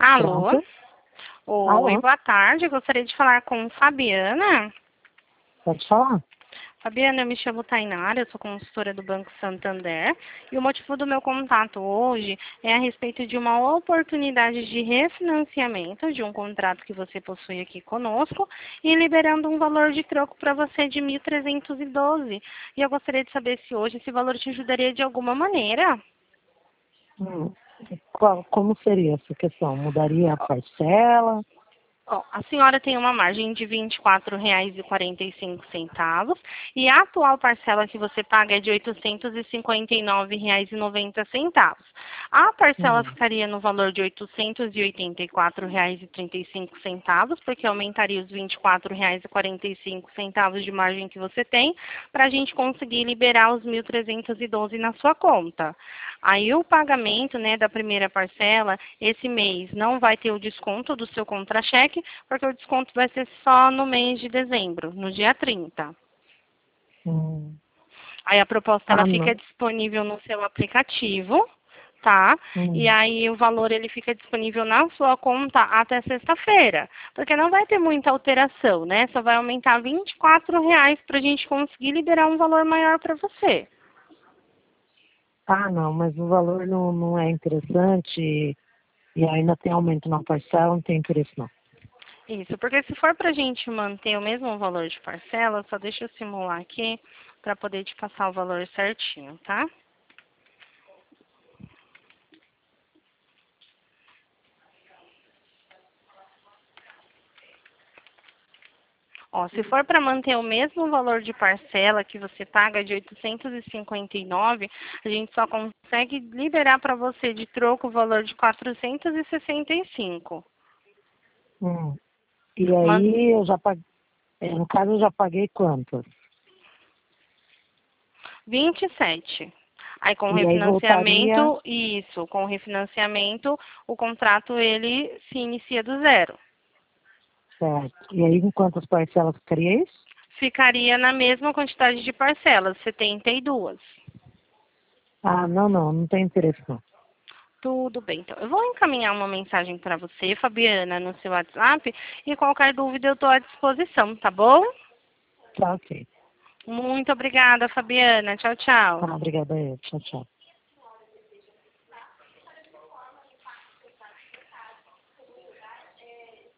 Alô? Pronto. Oi, Alô, boa tarde. Gostaria de falar com Fabiana. pode falar? Fabiana, eu me chamo Tainara, eu sou consultora do Banco Santander. E o motivo do meu contato hoje é a respeito de uma oportunidade de refinanciamento de um contrato que você possui aqui conosco e liberando um valor de troco para você de 1.312. E eu gostaria de saber se hoje esse valor te ajudaria de alguma maneira. Hum, como seria essa questão? Mudaria a parcela? Bom, a senhora tem uma margem de R$ 24,45 e a atual parcela que você paga é de R$ 859,90. A parcela Hum, ficaria no valor de R$ 884,35, porque aumentaria os R$ 24,45 de margem que você tem, para a gente conseguir liberar os 1.312 na sua conta. Aí o pagamento, né, da primeira parcela, esse mês não vai ter o desconto do seu contra-cheque, porque o desconto vai ser só no mês de dezembro, no dia 30. hum. Aí a proposta ela Ah, fica não. disponível no seu aplicativo, tá? E Hum. aí o valor ele fica disponível na sua conta até sexta-feira, porque não vai ter muita alteração, né? Só vai aumentar R$ 24 para a gente conseguir liberar um valor maior para você. Ah, não, mas o valor não é interessante e ainda tem aumento na parcela, não tem interesse não. Isso, porque se for para a gente manter o mesmo valor de parcela, só deixa eu simular aqui para poder te passar o valor certinho, tá? Ó, se for para manter o mesmo valor de parcela que você paga de 859, a gente só consegue liberar para você de troco o valor de 465. Hum. E Man aí eu já paguei, no caso eu já paguei quanto? 27. Aí com o E aí voltaria, refinanciamento, isso, com o refinanciamento, o contrato ele se inicia do zero. certo. E aí em quantas parcelas ficaria isso? Ficaria na mesma quantidade de parcelas, 72. Ah, não tem interesse não. Tudo bem, então. Eu vou encaminhar uma mensagem para você, Fabiana, no seu WhatsApp, e qualquer dúvida eu estou à disposição, tá bom? Tá, ok. Muito obrigada, Fabiana. Tchau, tchau. Tá, obrigada aí. Tchau, tchau.